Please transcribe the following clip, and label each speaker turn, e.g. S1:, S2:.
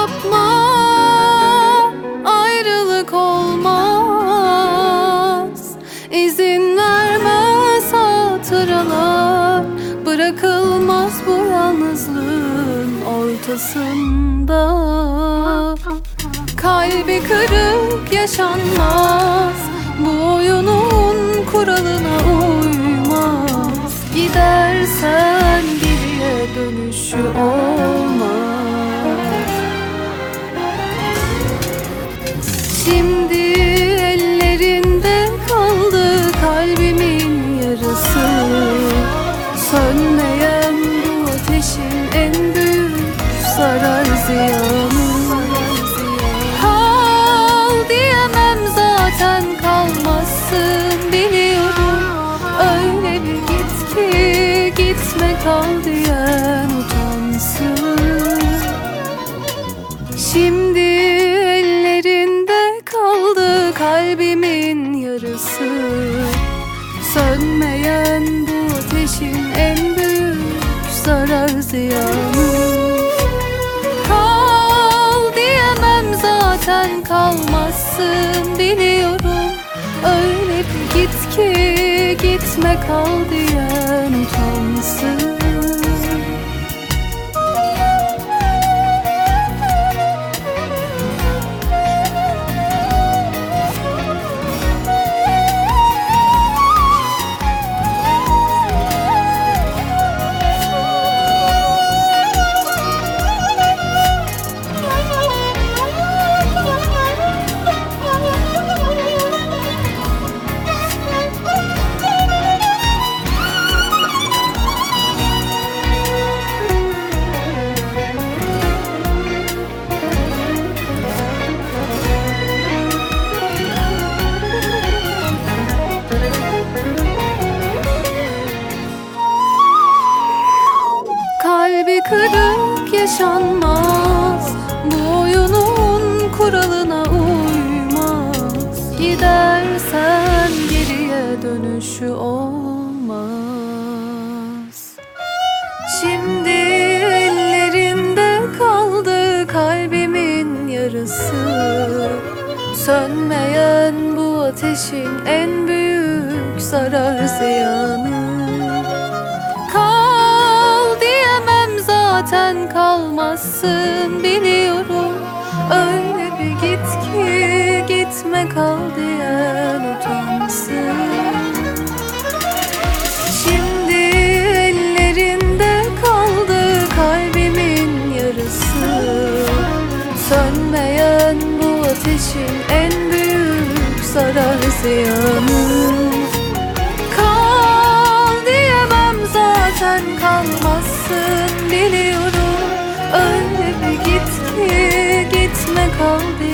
S1: yapma, ayrılık olmaz. İzin vermez hatıralar, bırakılmaz bu yalnızlığın ortasında. Kalbi kırık yaşanmaz, bu oyunun kuralına uymaz. Gidersen geriye dönüşü olmaz. Şimdi ellerinde kaldı kalbimin yarısı. Sönmeyen bu ateşin en büyük zarar ziyanı. Kal diyemem zaten, kalmazsın biliyorum. Öyle bir git ki gitme, kal diyen utansın. Şimdi ellerinde kaldı kalbimin yarısı. Sönmeyen bu ateşin en büyük zarar ziyanı. Kal diyemem zaten, kalmazsın biliyorum. Öyle bir git ki gitme, kal diyen utansın. Kalbi kırık yaşanmaz, bu oyunun kuralına uymaz. Gidersen geriye dönüşü olmaz. Şimdi ellerinde kaldı kalbimin yarısı. Sönmeyen bu ateşin en büyük zarar ziyanı. Zaten kalmazsın biliyorum. Öyle bir git ki gitme, kal diyen utansın. Şimdi ellerinde kaldı kalbimin yarısı. Sönmeyen bu ateşin en büyük zarar ziyanı. Kal diyemem zaten, kalmazsın biliyorum. Öyle bir git ki gitme, kal diye.